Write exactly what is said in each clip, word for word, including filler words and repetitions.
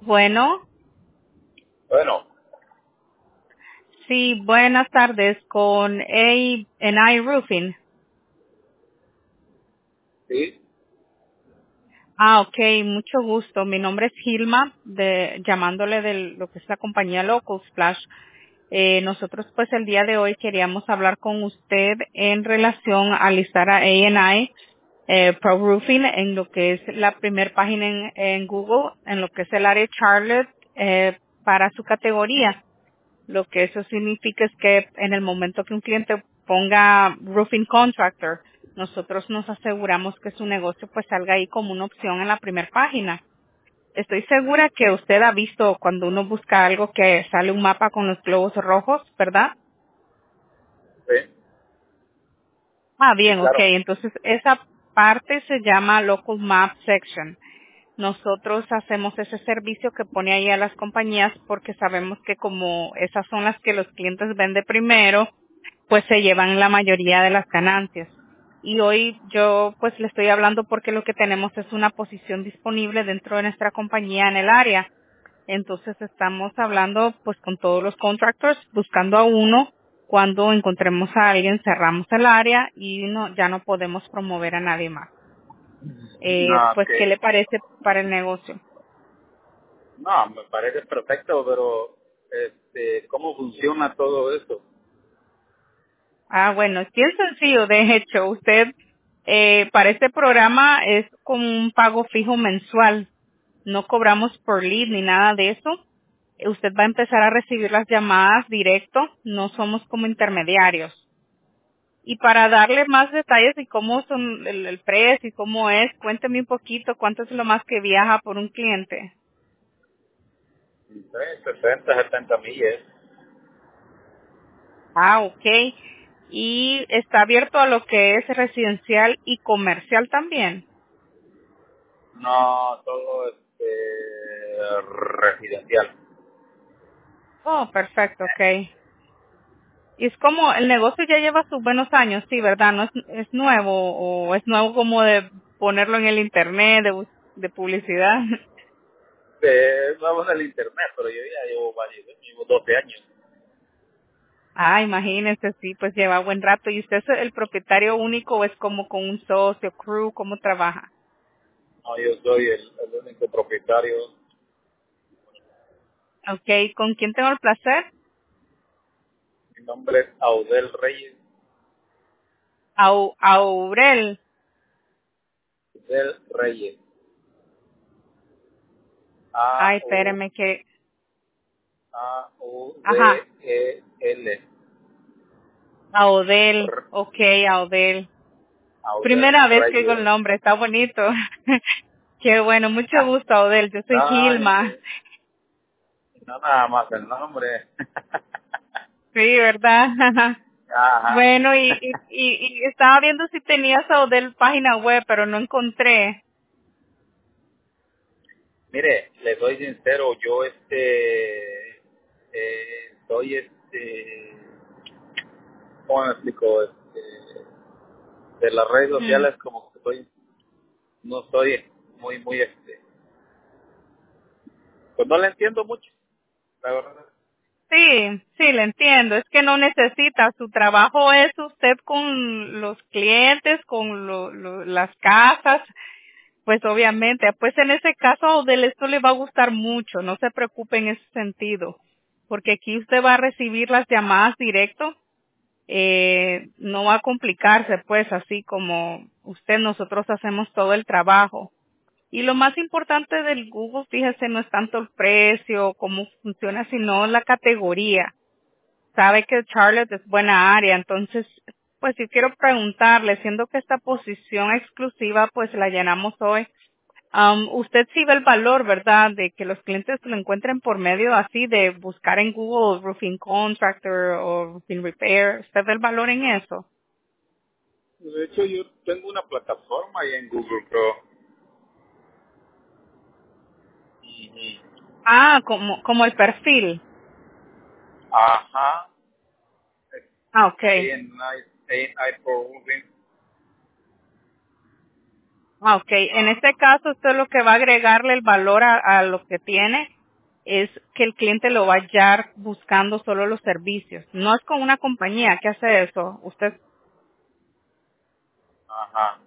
Bueno, Bueno, sí, buenas tardes con A and I Roofing. sí, Ah, ok, mucho gusto. Mi nombre es Gilma, de, llamándole de lo que es la compañía Local Splash. Eh, nosotros pues el día de hoy queríamos hablar con usted en relación a listar a A and I eh, Pro Roofing en lo que es la primer página en, en Google, en lo que es el área Charlotte eh, para su categoría. Lo que eso significa es que en el momento que un cliente ponga roofing contractor, nosotros nos aseguramos que su negocio pues salga ahí como una opción en la primera página. Estoy segura que usted ha visto cuando uno busca algo que sale un mapa con los globos rojos, ¿verdad? sí, Ah, sí, bien, ok. claro. Entonces esa parte se llama Local Map Section. Nosotros hacemos ese servicio que pone ahí a las compañías porque sabemos que como esas son las que los clientes ven de primero, pues se llevan la mayoría de las ganancias. Y hoy yo pues le estoy hablando porque lo que tenemos es una posición disponible dentro de nuestra compañía en el área. Entonces estamos hablando pues con todos los contractors, buscando a uno. Cuando encontremos a alguien, cerramos el área y no, ya no podemos promover a nadie más. Eh, No, pues, ¿qué que, le parece para el negocio? no, me parece perfecto, pero este, ¿cómo funciona todo esto? Ah, bueno, es bien sencillo. De hecho, usted eh, para este programa es con un pago fijo mensual. No cobramos por lead ni nada de eso. Eh, Usted va a empezar a recibir las llamadas directo. No somos como intermediarios. Y para darle más detalles de cómo son el, el precio y cómo es, cuénteme un poquito cuánto es lo más que viaja por un cliente. Sí, sesenta, setenta millas. Ah, ok. Y está abierto a lo que es residencial y comercial también. No, todo este, residencial. Oh, perfecto, okay. Y es como el negocio ya lleva sus buenos años, sí, ¿verdad? No es, es nuevo o es nuevo como de ponerlo en el internet, de, bus- de publicidad. Eh, vamos al internet, pero yo ya llevo varios, llevo doce años. Ah, imagínese, sí, pues lleva buen rato. ¿Y usted es el propietario único o es como con un socio, crew, cómo trabaja? No, yo soy el, el único propietario. Okay, ¿con quién tengo el placer? Mi nombre es Audel Reyes. Au, Aurel. Audel Reyes. Ay, A U espéreme que, A U ajá, D E L. Audel, R- okay, Audel. Audel Primera vez que digo el Reyes. nombre, está bonito. Qué bueno, mucho Ah, gusto, Audel. Yo soy no, Gilma. eh, no nada más el nombre. Sí, ¿verdad? Ajá. Bueno, y, y, y, y estaba viendo si tenías Audel página web, pero no encontré. Mire, le soy sincero, yo este, eh, soy este, ¿cómo me explico? Este, de las redes Mm. sociales como que soy, no soy muy, muy este, pues no le entiendo mucho, la verdad. Sí, sí, le entiendo. Es que no necesita. Su trabajo es usted con los clientes, con lo, lo- las casas. Pues obviamente, pues en ese caso a Odel esto le va a gustar mucho, no se preocupe en ese sentido, porque aquí usted va a recibir las llamadas directo, eh, no va a complicarse pues así como usted, nosotros hacemos todo el trabajo. Y lo más importante del Google, fíjese, no es tanto el precio, cómo funciona, sino la categoría. Sabe que Charlotte es buena área, entonces, pues yo quiero preguntarle, siendo que esta posición exclusiva, pues la llenamos hoy, Um, usted sí ve el valor, ¿verdad? De que los clientes lo encuentren por medio así de buscar en Google roofing contractor o roofing repair. ¿Usted ve el valor en eso? De hecho, yo tengo una plataforma ahí en Google Pro. Ujú. Ah, como, como el perfil. Ajá. Ah, okay. A and I, A and I Pro Roofing. Ah, okay. En Ah, este caso, usted lo que va a agregarle el valor a, a lo que tiene es que el cliente lo va a hallar buscando solo los servicios. No es con una compañía que hace eso. Usted, Ajá.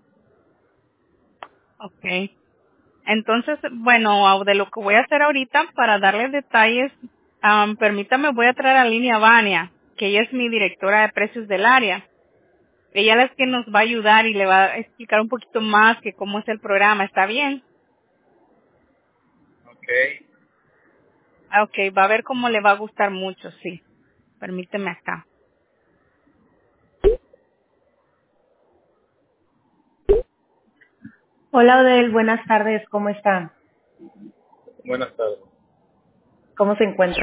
okay. Entonces, bueno, de lo que voy a hacer ahorita para darle detalles, um, permítame, voy a traer a línea Vania, que ella es mi directora de precios del área. Ella es quien nos va a ayudar y le va a explicar un poquito más que cómo es el programa. ¿Está bien? Ok. Ah, ok, va a ver cómo le va a gustar mucho, sí. Permíteme acá. Hola Odel, buenas tardes, ¿cómo están? Buenas tardes. ¿Cómo se encuentra?